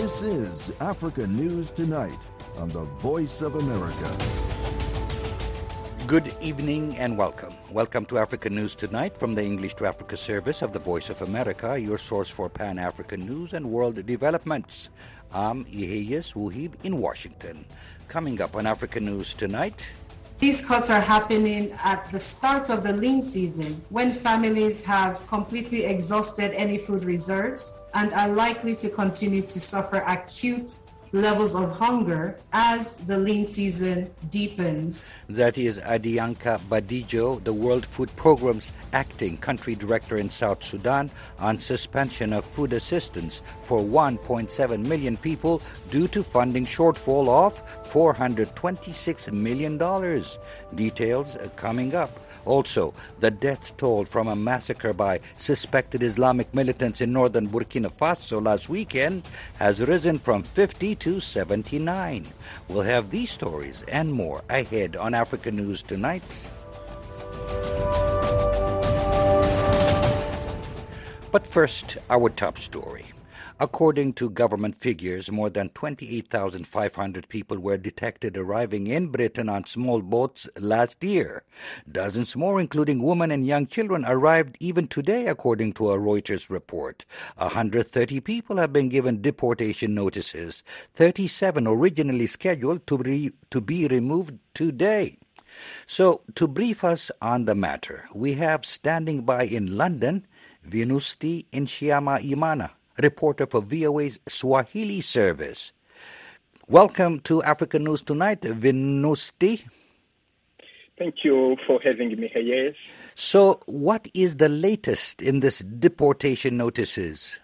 This is Africa News Tonight on the Voice of America. Good evening and welcome. Welcome to Africa News Tonight from the English to Africa service of the Voice of America, your source for Pan-African news and world developments. I'm Iheyes Wuhib in Washington. Coming up on Africa News Tonight. These cuts are happening at the start of the lean season, when families have completely exhausted any food reserves and are likely to continue to suffer acute levels of hunger as the lean season deepens. That is Adianka Badijo, the World Food Programme's acting country director in South Sudan, on suspension of food assistance for 1.7 million people due to funding shortfall of $426 million. Details coming up. Also, the death toll from a massacre by suspected Islamic militants in northern Burkina Faso last weekend has risen from 50 to 79. We'll have these stories and more ahead on Africa News Tonight. But first, our top story. According to government figures, more than 28,500 people were detected arriving in Britain on small boats last year. Dozens more, including women and young children, arrived even today, according to a Reuters report. 130 people have been given deportation notices, 37 originally scheduled to be removed today. So, to brief us on the matter, we have standing by in London, Venusti Nshiyama-Imana, reporter for VOA's Swahili service. Welcome to Africa News Tonight, Venusti. Thank you for having me here. Yes. So, what is the latest in this deportation notices?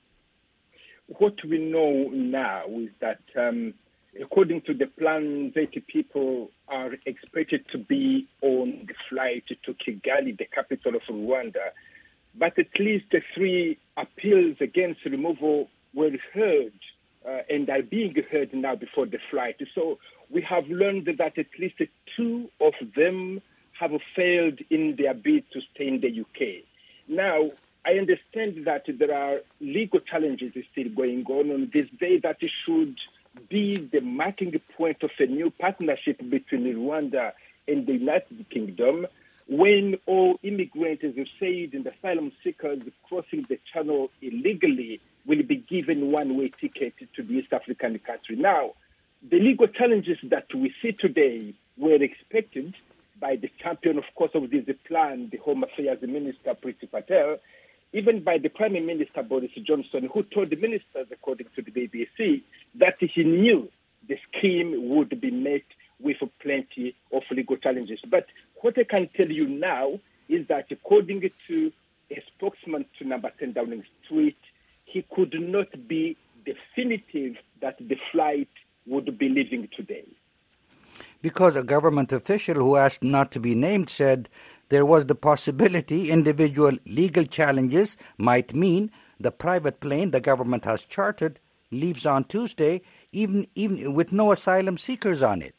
What we know now is that, according to the plan, 80 people are expected to be on the flight to Kigali, the capital of Rwanda. But at least 3 appeals against removal were heard and are being heard now before the flight. So we have learned that at least 2 of them have failed in their bid to stay in the UK. Now, I understand that there are legal challenges still going on this day that should be the marking point of a new partnership between Rwanda and the United Kingdom, when all immigrants, as you said, and asylum seekers crossing the channel illegally will be given one-way ticket to the East African country. Now, the legal challenges that we see today were expected by the champion, of course, of this plan, the Home Affairs Minister, Priti Patel, even by the Prime Minister, Boris Johnson, who told the ministers, according to the BBC, that he knew the scheme would be met with plenty of legal challenges. But what I can tell you now is that according to a spokesman to number 10 Downing Street, he could not be definitive that the flight would be leaving today. Because a government official who asked not to be named said there was the possibility individual legal challenges might mean the private plane the government has chartered leaves on Tuesday, even with no asylum seekers on it.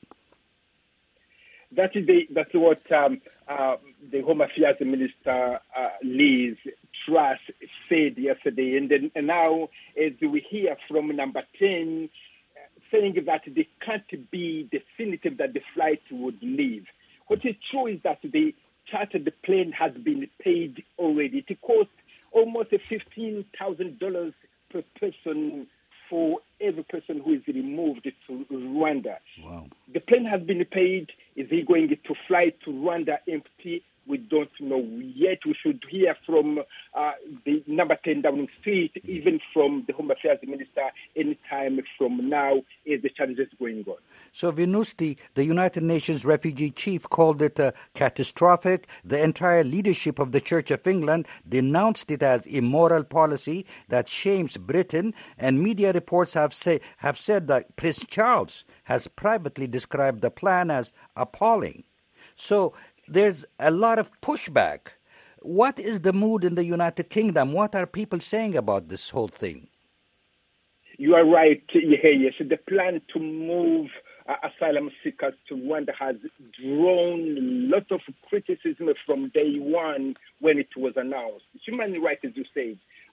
That's what the Home Affairs Minister, Liz Truss, said yesterday. And now, as we hear from number 10, saying that they can't be definitive that the flight would leave. What is true is that the chartered plane has been paid already. It costs almost $15,000 per person for every person who is removed to Rwanda. Wow. The plane has been paid. Is he going to fly to Rwanda empty? We don't know yet. We should hear from the number 10 Downing Street, even from the Home Affairs Minister, anytime from now, as the challenge is going on. So, Venusti, the United Nations refugee chief, called it catastrophic. The entire leadership of the Church of England denounced it as immoral policy that shames Britain, and media reports have said that Prince Charles has privately described the plan as appalling. So, there's a lot of pushback. What is the mood in the United Kingdom? What are people saying about this whole thing? You are right, yes. The plan to move asylum seekers to Rwanda has drawn a lot of criticism from day one when it was announced. Human rights, as you said,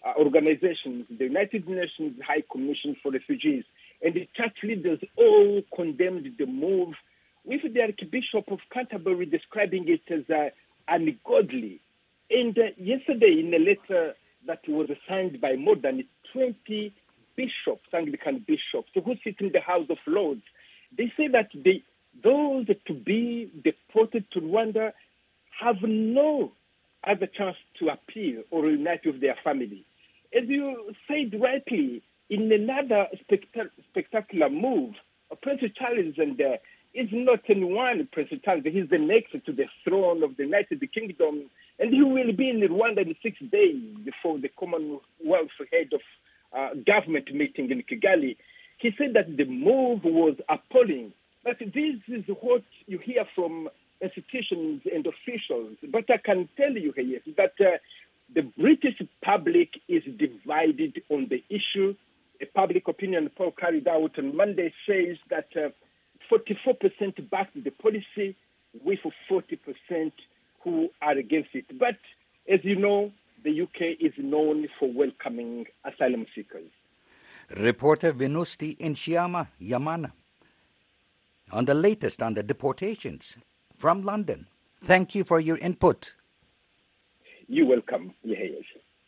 organizations, the United Nations High Commission for Refugees, and the church leaders all condemned the move, with the Archbishop of Canterbury describing it as ungodly. And yesterday, in a letter that was signed by more than 20 bishops, Anglican bishops, who sit in the House of Lords, they say that those to be deported to Rwanda have no other chance to appeal or unite with their family. As you said rightly, in another spectacular move, Prince Charles is not anyone, Prince Charles. He's the next to the throne of the United Kingdom, and he will be in Rwanda in 6 days before the Commonwealth head of government meeting in Kigali. He said that the move was appalling. But this is what you hear from institutions and officials. But I can tell you here that the British public is divided on the issue. A public opinion poll carried out on Monday says that 44% backed the policy, with 40% who are against it. But as you know, the UK is known for welcoming asylum seekers. Reporter Venusti Inshiama Yamana on the latest on the deportations from London. Thank you for your input. You're welcome, Yehias.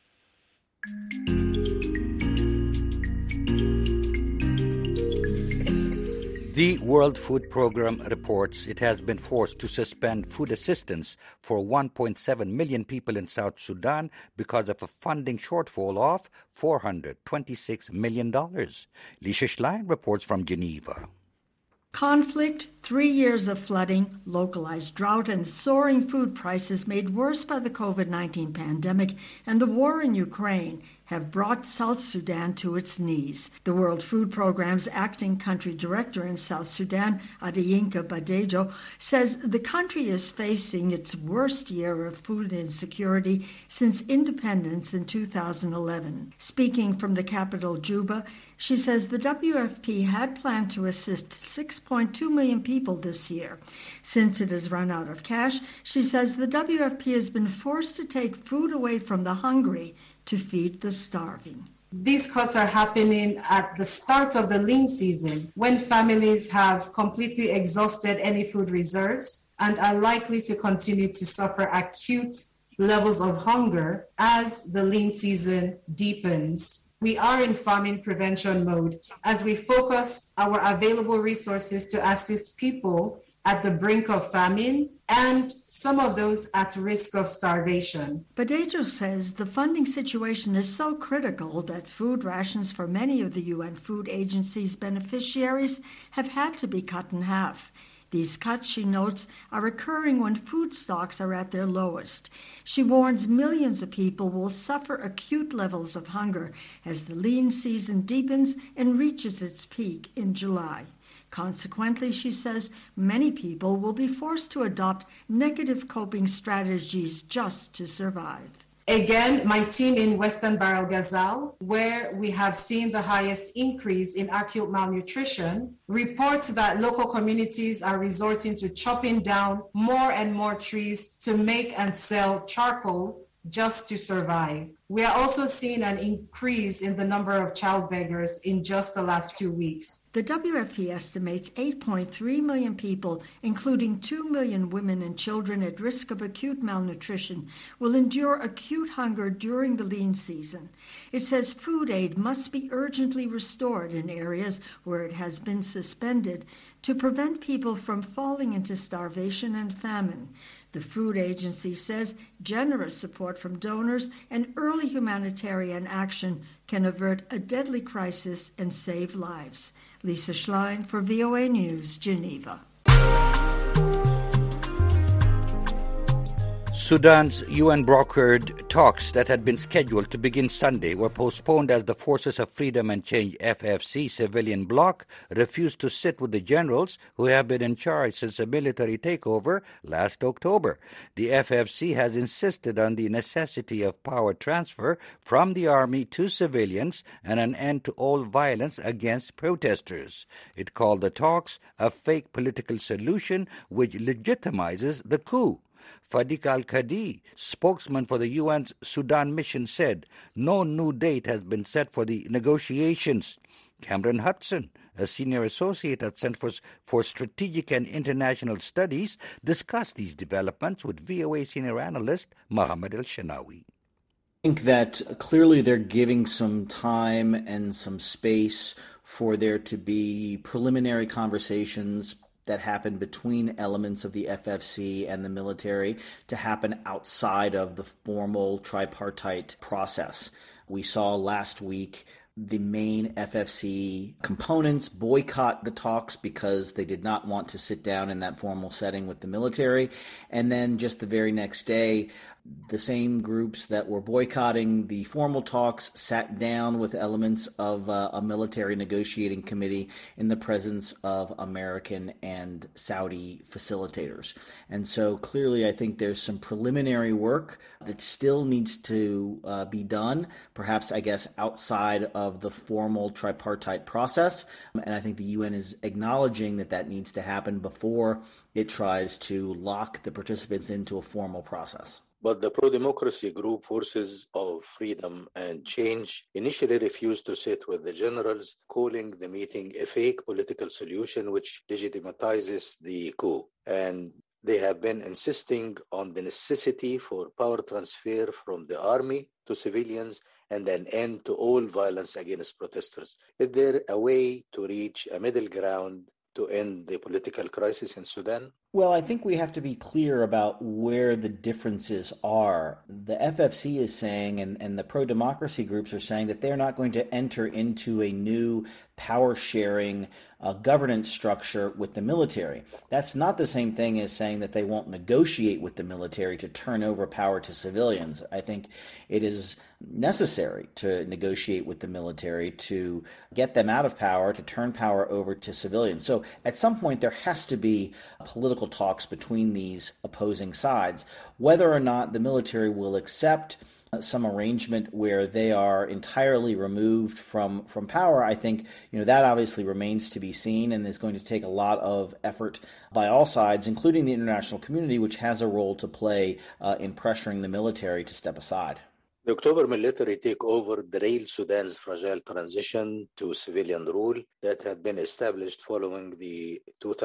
The World Food Programme reports it has been forced to suspend food assistance for 1.7 million people in South Sudan because of a funding shortfall of $426 million. Lisa Schlein reports from Geneva. Conflict, 3 years of flooding, localized drought, and soaring food prices made worse by the COVID-19 pandemic and the war in Ukraine have brought South Sudan to its knees. The World Food Programme's acting country director in South Sudan, Adeyinka Badejo, says the country is facing its worst year of food insecurity since independence in 2011. Speaking from the capital, Juba, she says the WFP had planned to assist 6.2 million people this year. Since it has run out of cash, she says the WFP has been forced to take food away from the hungry to feed the starving. These cuts are happening at the start of the lean season, when families have completely exhausted any food reserves and are likely to continue to suffer acute levels of hunger as the lean season deepens. We are in famine prevention mode as we focus our available resources to assist people at the brink of famine and some of those at risk of starvation. Badejo says the funding situation is so critical that food rations for many of the UN Food Agency's beneficiaries have had to be cut in half. These cuts, she notes, are occurring when food stocks are at their lowest. She warns millions of people will suffer acute levels of hunger as the lean season deepens and reaches its peak in July. Consequently, she says, many people will be forced to adopt negative coping strategies just to survive. Again, my team in Western Bahr el Ghazal, where we have seen the highest increase in acute malnutrition, reports that local communities are resorting to chopping down more and more trees to make and sell charcoal just to survive. We are also seeing an increase in the number of child beggars in just the last 2 weeks. The WFP estimates 8.3 million people, including 2 million women and children at risk of acute malnutrition, will endure acute hunger during the lean season. It says food aid must be urgently restored in areas where it has been suspended to prevent people from falling into starvation and famine. The food agency says generous support from donors and early humanitarian action can avert a deadly crisis and save lives. Lisa Schlein for VOA News, Geneva. Sudan's UN-brokered talks that had been scheduled to begin Sunday were postponed as the Forces of Freedom and Change FFC civilian bloc refused to sit with the generals who have been in charge since a military takeover last October. The FFC has insisted on the necessity of power transfer from the army to civilians and an end to all violence against protesters. It called the talks a fake political solution which legitimizes the coup. Fadiq al-Kadi, spokesman for the UN's Sudan mission, said no new date has been set for the negotiations. Cameron Hudson, a senior associate at Center for Strategic and International Studies, discussed these developments with VOA senior analyst Mohammed El-Shenawi. I think that clearly they're giving some time and some space for there to be preliminary conversations that happen between elements of the FFC and the military to happen outside of the formal tripartite process. We saw last week the main FFC components boycott the talks because they did not want to sit down in that formal setting with the military. And then just the very next day, the same groups that were boycotting the formal talks sat down with elements of a military negotiating committee in the presence of American and Saudi facilitators. And so clearly I think there's some preliminary work that still needs to be done, perhaps, I guess, outside of the formal tripartite process. And I think the UN is acknowledging that that needs to happen before it tries to lock the participants into a formal process. But the pro-democracy group Forces of Freedom and Change initially refused to sit with the generals, calling the meeting a fake political solution which legitimizes the coup. And they have been insisting on the necessity for power transfer from the army to civilians and an end to all violence against protesters. Is there a way to reach a middle ground to end the political crisis in Sudan? Well, I think we have to be clear about where the differences are. The FFC is saying, and the pro-democracy groups are saying, that they're not going to enter into a new power-sharing governance structure with the military. That's not the same thing as saying that they won't negotiate with the military to turn over power to civilians. I think it is necessary to negotiate with the military to get them out of power, to turn power over to civilians. So at some point there has to be political talks between these opposing sides. Whether or not the military will accept some arrangement where they are entirely removed from power, I think that obviously remains to be seen and is going to take a lot of effort by all sides, including the international community, which has a role to play in pressuring the military to step aside. The October military takeover derailed Sudan's fragile transition to civilian rule that had been established following the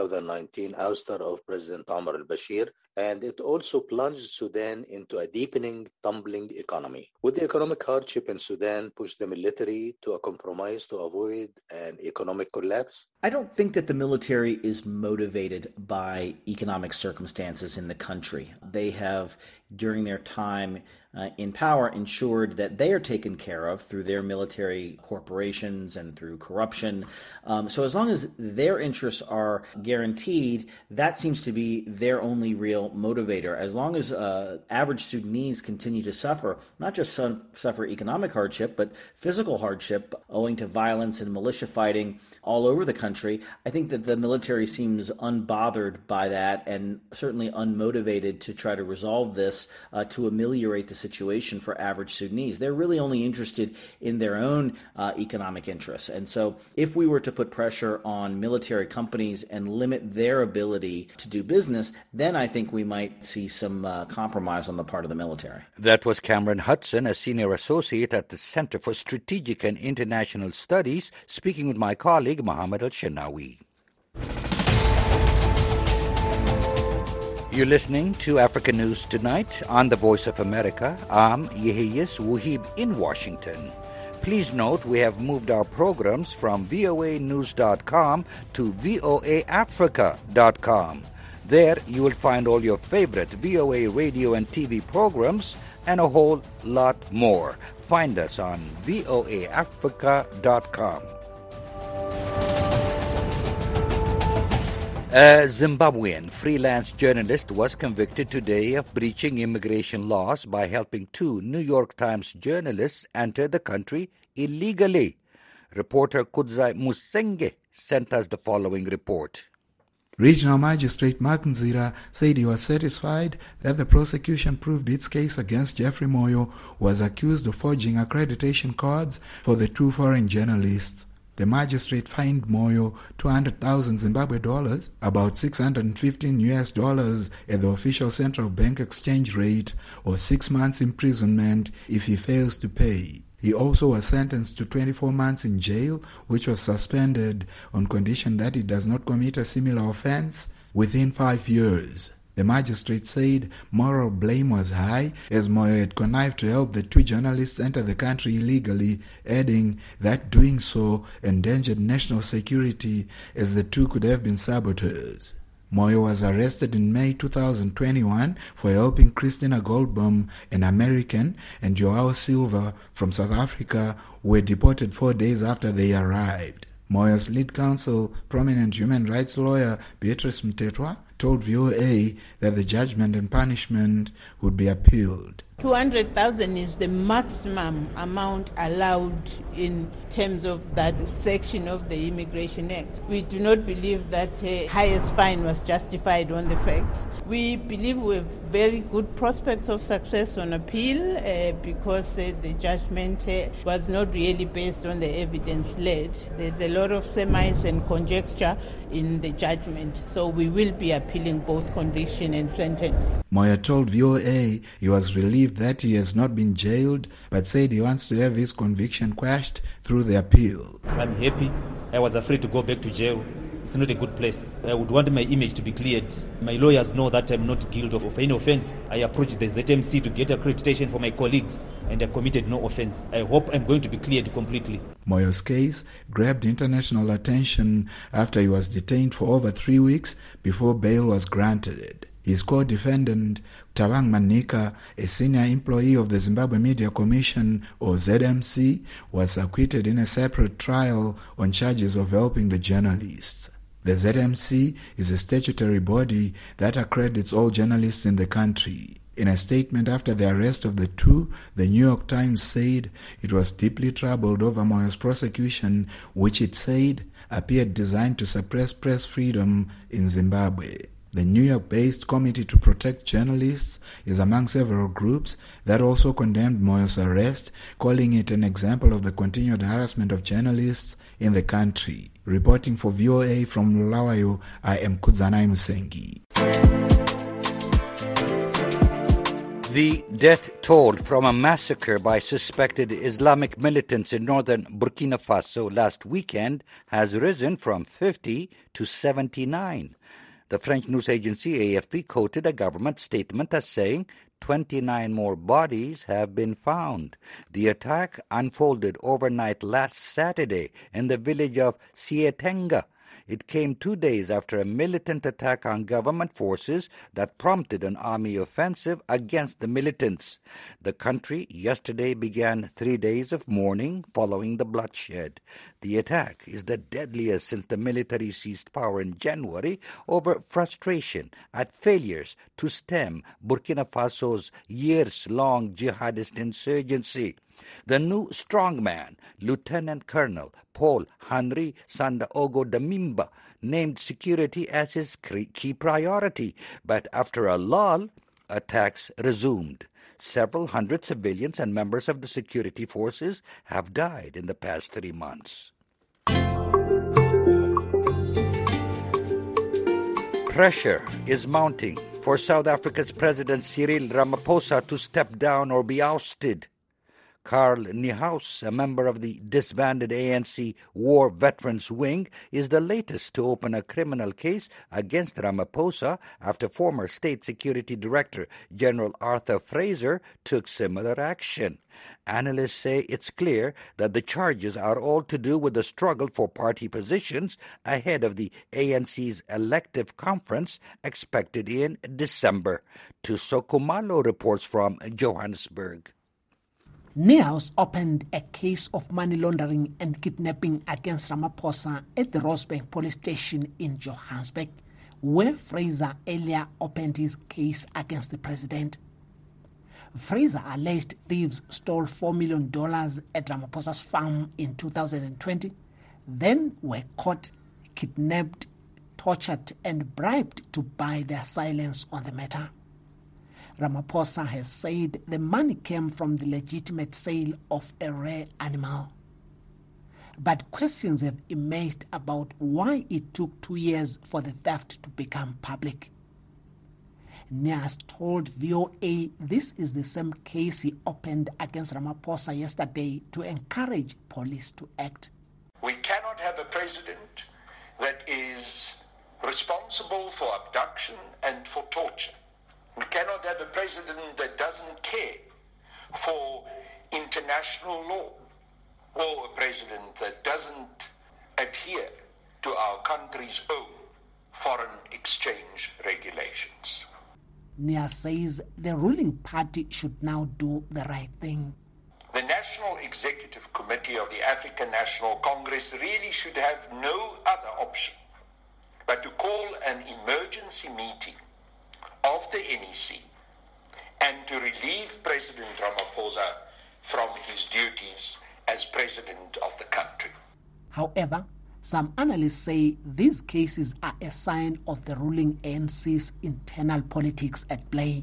2019 ouster of President Omar al-Bashir, and it also plunged Sudan into a deepening, tumbling economy. Would the economic hardship in Sudan push the military to a compromise to avoid an economic collapse? I don't think that the military is motivated by economic circumstances in the country. They have, during their time in power, ensured that they are taken care of through their military corporations and through corruption. So as long as their interests are guaranteed, that seems to be their only real motivator. As long as average Sudanese continue to suffer, not just suffer economic hardship, but physical hardship owing to violence and militia fighting all over the country, I think that the military seems unbothered by that and certainly unmotivated to try to resolve this to ameliorate the situation for average Sudanese. They're really only interested in their own economic interests. And so if we were to put pressure on military companies and limit their ability to do business, then I think we might see some compromise on the part of the military. That was Cameron Hudson, a senior associate at the Center for Strategic and International Studies, speaking with my colleague Mohammed El-Shenawi. You're listening to Africa News Tonight on the Voice of America. I'm Yehiyas Wuhib in Washington. Please note we have moved our programs from voanews.com to voaafrica.com. There you will find all your favorite VOA radio and TV programs and a whole lot more. Find us on voaafrica.com. A Zimbabwean freelance journalist was convicted today of breaching immigration laws by helping two New York Times journalists enter the country illegally. Reporter Kudzai Musenge sent us the following report. Regional Magistrate Mark Nzira said he was satisfied that the prosecution proved its case against Jeffrey Moyo, who was accused of forging accreditation cards for the two foreign journalists. the magistrate fined Moyo 200,000 Zimbabwe dollars, about $615 at the official central bank exchange rate, or 6 months imprisonment if he fails to pay. He also was sentenced to 24 months in jail, which was suspended on condition that he does not commit a similar offense within 5 years. The magistrate said moral blame was high as Moyo had connived to help the two journalists enter the country illegally, adding that doing so endangered national security as the two could have been saboteurs. Moyo was arrested in May 2021 for helping Christina Goldbaum, an American, and Joao Silva from South Africa, who were deported 4 days after they arrived. Moyo's lead counsel, prominent human rights lawyer Beatrice Mtetwa, told VOA that the judgment and punishment would be appealed. 200,000 is the maximum amount allowed in terms of that section of the Immigration Act. We do not believe that highest fine was justified on the facts. We believe we have very good prospects of success on appeal because the judgment was not really based on the evidence led. There's a lot of surmise and conjecture in the judgment, so we will be appealing both conviction and sentence. Moyo told VOA he was relieved that he has not been jailed, but said he wants to have his conviction quashed through the appeal. I'm happy. I was afraid to go back to jail. It's not a good place. I would want my image to be cleared. My lawyers know that I'm not guilty of any offense. I approached the ZMC to get accreditation for my colleagues, and I committed no offense. I hope I'm going to be cleared completely. Moyo's case grabbed international attention after he was detained for over 3 weeks before bail was granted. His co-defendant, Thabang Manika, a senior employee of the Zimbabwe Media Commission, or ZMC, was acquitted in a separate trial on charges of helping the journalists. The ZMC is a statutory body that accredits all journalists in the country. In a statement after the arrest of the two, the New York Times said it was deeply troubled over Moyo's prosecution, which it said appeared designed to suppress press freedom in Zimbabwe. The New York-based Committee to Protect Journalists is among several groups that also condemned Moyo's arrest, calling it an example of the continued harassment of journalists in the country. Reporting for VOA from Bulawayo, I am Kudzanai Musengi. The death toll from a massacre by suspected Islamic militants in northern Burkina Faso last weekend has risen from 50 to 79. The French news agency AFP quoted a government statement as saying 29 more bodies have been found. The attack unfolded overnight last Saturday in the village of Sietenga. It came 2 days after a militant attack on government forces that prompted an army offensive against the militants. The country yesterday began 3 days of mourning following the bloodshed. The attack is the deadliest since the military seized power in January over frustration at failures to stem Burkina Faso's years-long jihadist insurgency. The new strongman, Lieutenant Colonel Paul Henri Sandaogo Damimba, named security as his key priority, but after a lull, attacks resumed. Several hundred civilians and members of the security forces have died in the past 3 months. Pressure is mounting for South Africa's President Cyril Ramaphosa to step down or be ousted. Karl Niehaus, a member of the disbanded ANC War Veterans Wing, is the latest to open a criminal case against Ramaphosa after former State Security Director General Arthur Fraser took similar action. Analysts say it's clear that the charges are all to do with the struggle for party positions ahead of the ANC's elective conference expected in December. Tuso Kumalo reports from Johannesburg. Niehaus opened a case of money laundering and kidnapping against Ramaphosa at the Rosebank police station in Johannesburg, where Fraser earlier opened his case against the president. Fraser alleged thieves stole $4 million at Ramaphosa's farm in 2020, then were caught, kidnapped, tortured, and bribed to buy their silence on the matter. Ramaphosa has said the money came from the legitimate sale of a rare animal. But questions have emerged about why it took 2 years for the theft to become public. Nias told VOA this is the same case he opened against Ramaphosa yesterday to encourage police to act. We cannot have a president that is responsible for abduction and for torture. We cannot have a president that doesn't care for international law, or a president that doesn't adhere to our country's own foreign exchange regulations. Nias says the ruling party should now do the right thing. The National Executive Committee of the African National Congress really should have no other option but to call an emergency meeting of the NEC and to relieve President Ramaphosa from his duties as president of the country. However, some analysts say these cases are a sign of the ruling ANC's internal politics at play.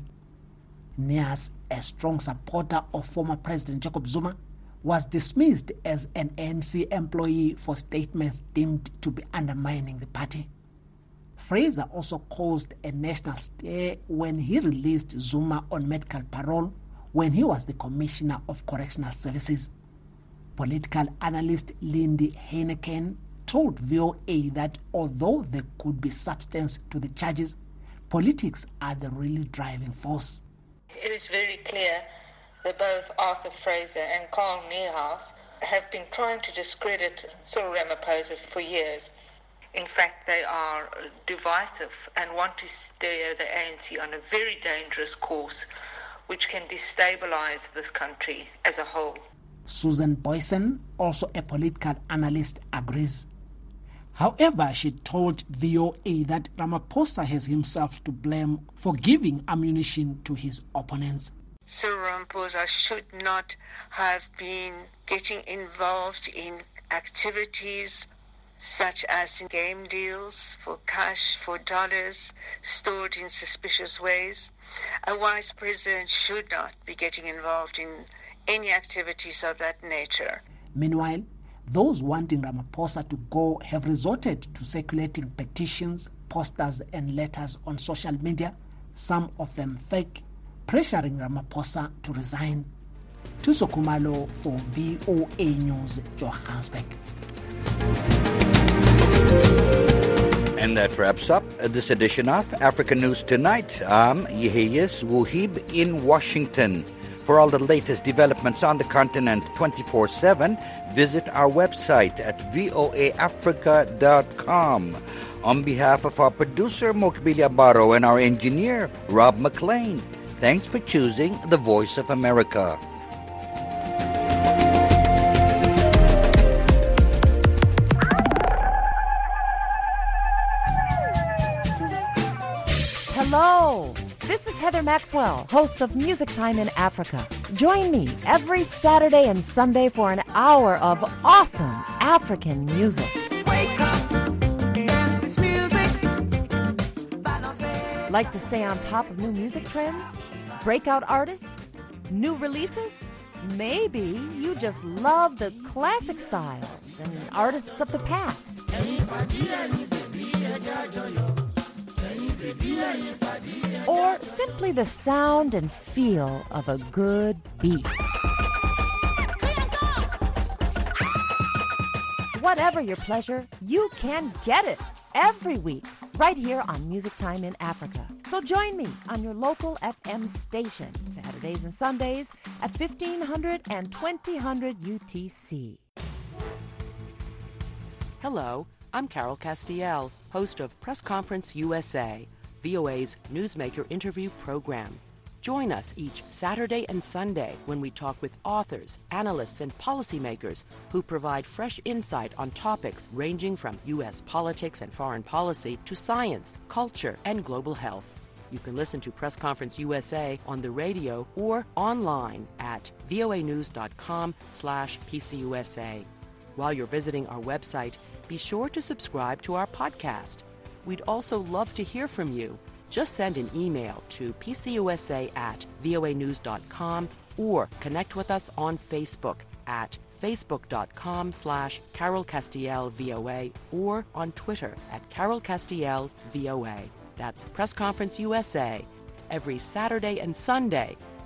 Nias, a strong supporter of former President Jacob Zuma, was dismissed as an ANC employee for statements deemed to be undermining the party. Fraser also caused a national stir when he released Zuma on medical parole when he was the Commissioner of Correctional Services. Political analyst Lindy Heineken told VOA that although there could be substance to the charges, politics are the really driving force. It is very clear that both Arthur Fraser and Carl Niehaus have been trying to discredit Cyril Ramaphosa for years. In fact, they are divisive and want to steer the ANC on a very dangerous course which can destabilize this country as a whole. Susan Boysen, also a political analyst, agrees. However, she told VOA that Ramaphosa has himself to blame for giving ammunition to his opponents. Cyril Ramaphosa should not have been getting involved in activities such as in game deals for cash, for dollars, stored in suspicious ways. A wise president should not be getting involved in any activities of that nature. Meanwhile, those wanting Ramaphosa to go have resorted to circulating petitions, posters and letters on social media, some of them fake, pressuring Ramaphosa to resign. Thuso Khumalo for VOA News, Johannesburg. And that wraps up this edition of African News Tonight. I'm Yeheyes Wuhib in Washington. For all the latest developments on the continent 24/7, visit our website at voaafrica.com. On behalf of our producer, Mokbilia Barrow, and our engineer, Rob McLean, thanks for choosing the Voice of America. Hello, this is Heather Maxwell, host of Music Time in Africa. Join me every Saturday and Sunday for an hour of awesome African music. Wake up, dance this music. Like to stay on top of new music trends? Breakout artists? New releases? Maybe you just love the classic styles and artists of the past. Or simply the sound and feel of a good beat. Whatever your pleasure, you can get it every week right here on Music Time in Africa. So join me on your local FM station Saturdays and Sundays at 1500 and 2000 UTC. Hello, I'm Carol Castiel, host of Press Conference USA, VOA's newsmaker interview program. Join us each Saturday and Sunday when we talk with authors, analysts, and policymakers who provide fresh insight on topics ranging from U.S. politics and foreign policy to science, culture, and global health. You can listen to Press Conference USA on the radio or online at voanews.com/PCUSA. While you're visiting our website, be sure to subscribe to our podcast. We'd also love to hear from you. Just send an email to pcusa@voanews.com or connect with us on Facebook at facebook.com/Carol Castiel VOA, or on Twitter @Carol Castiel VOA. That's Press Conference USA, every Saturday and Sunday